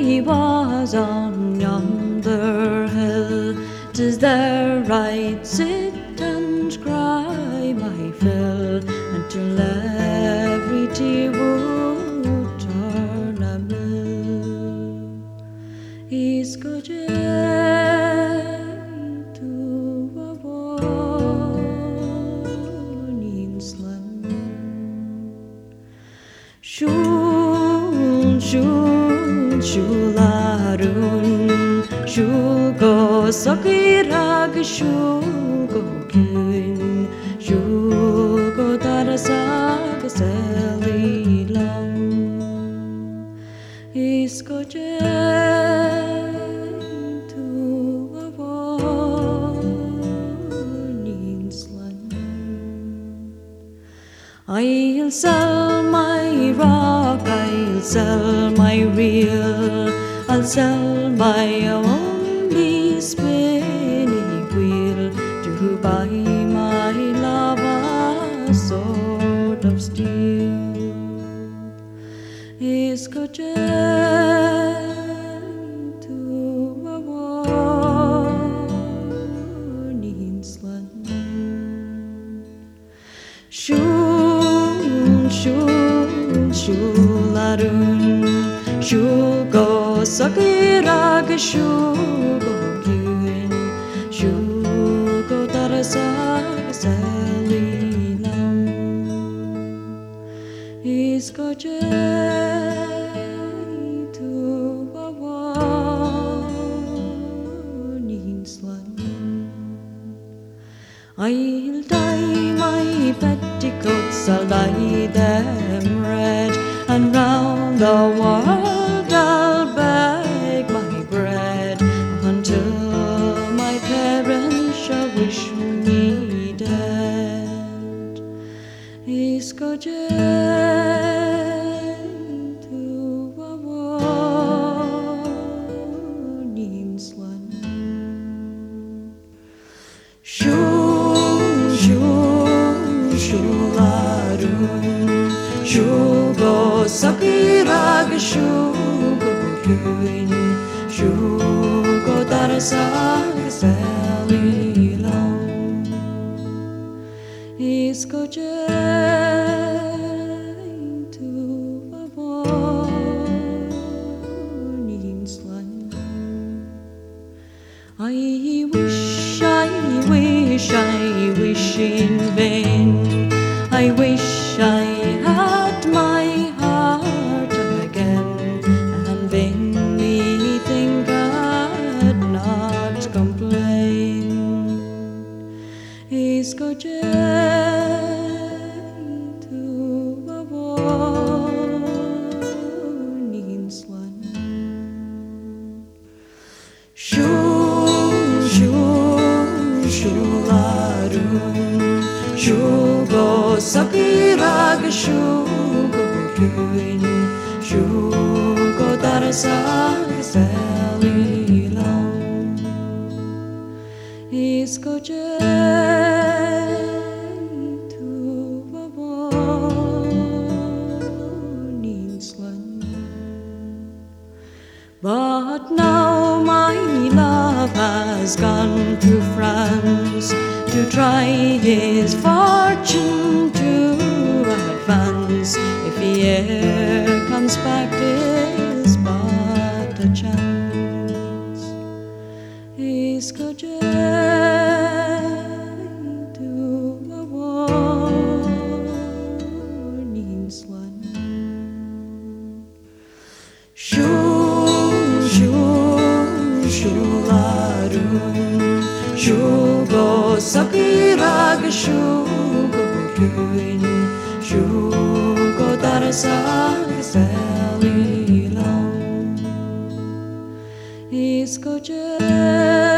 he was on yonder hill. 'Tis there I'd sit and cry my fill, until every tear would turn a mill. He's got to a warningsland. Shularun, shugo sakirag, shugo kun, shugo darasag selilam. Iskoje to a warningsland. I'll sell my rock, I'll sell my reel, I'll sell my only spinning wheel, to buy my love a sword of steel. Iskoje to a warningsland. Shularun, shugo sakirag, shugo kun, shugo darasag selilam. Iskoje to a warningsland. I'll dye my petticoats, I'll dye them red, and round the world I'll beg my bread, until my parents shall wish me dead. Iskoje to a warningsland. Shularun, shugo sakirag, shugo kun, shugo darasag selilam. Iskoje to a warningsland. I wish in vain. I wish I had my heart again, and then think I'd not complain. Iskoje to a warningsland. Shularun, shugo sakirag, shugo kun, shugo darasag selilam. Iskoje to a warningsland. But now my love has gone to France, to try his fortune to advance. If he e'er comes back, 'tis but a chance. Iskoje to a warningsland. Shularun, shugo sakirag, shugo kun, shugo darasag selilam. Iskoje